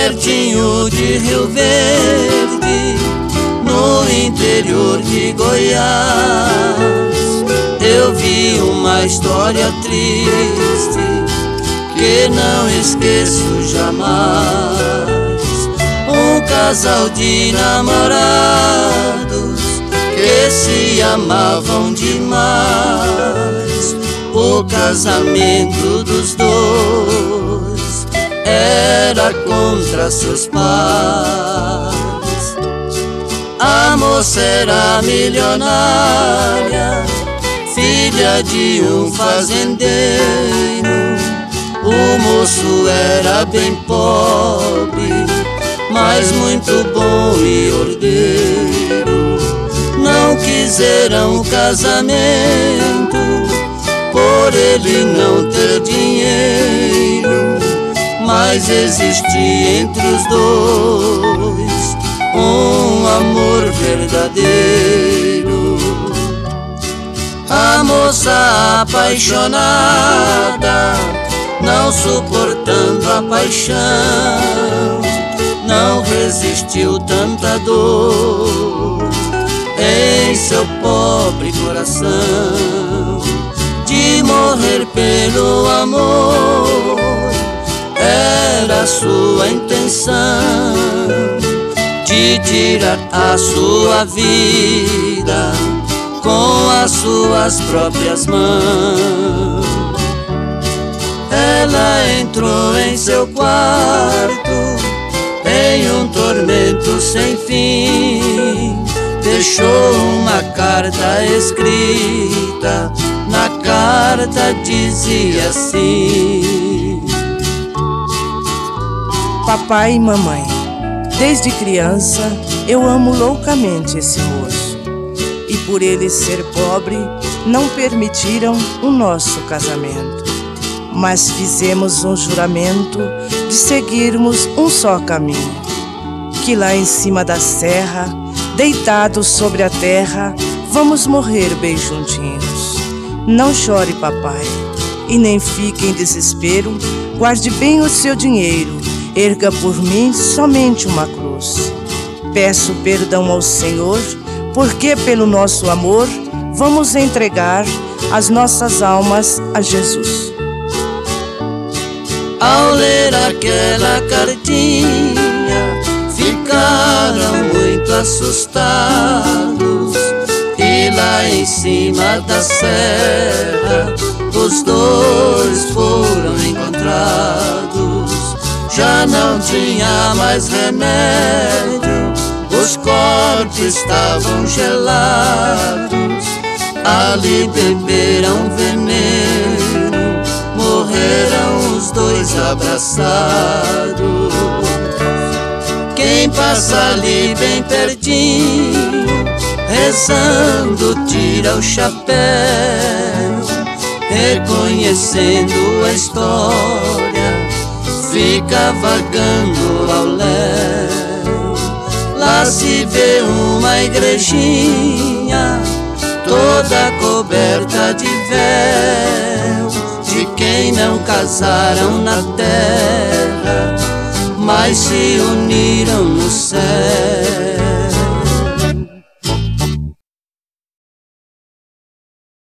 pertinho de Rio Verde, no interior de Goiás, eu vi uma história triste que não esqueço jamais. Um casal de namorados que se amavam demais. O casamento dos dois era contra seus pais. A moça era milionária, filha de um fazendeiro. O moço era bem pobre, mas muito bom e ordeiro. Não quiseram o casamento por ele não ter dinheiro, mas existia entre os dois um amor verdadeiro. A moça apaixonada, não suportando a paixão, não resistiu tanta dor em seu pobre coração. De morrer pelo amor era sua intenção, de tirar a sua vida com as suas próprias mãos. Ela entrou em seu quarto em um tormento sem fim. Deixou uma carta escrita, na carta dizia assim: Papai e mamãe, desde criança eu amo loucamente esse moço, e por ele ser pobre não permitiram o nosso casamento. Mas fizemos um juramento de seguirmos um só caminho, que lá em cima da serra, deitados sobre a terra, vamos morrer bem juntinhos. Não chore, papai, e nem fique em desespero. Guarde bem o seu dinheiro, erga por mim somente uma cruz. Peço perdão ao Senhor, porque pelo nosso amor vamos entregar as nossas almas a Jesus. Ao ler aquela cartinha, ficaram muito assustados. E lá em cima da serra, os dois foram encontrados. Já não tinha mais remédio, os corpos estavam gelados. Ali beberam veneno, morreram os dois abraçados. Quem passa ali bem pertinho, rezando, tira o chapéu, reconhecendo a história, fica vagando ao léu. Lá se vê uma igrejinha, toda coberta de véu, de quem não casaram na terra, mas se uniram no céu.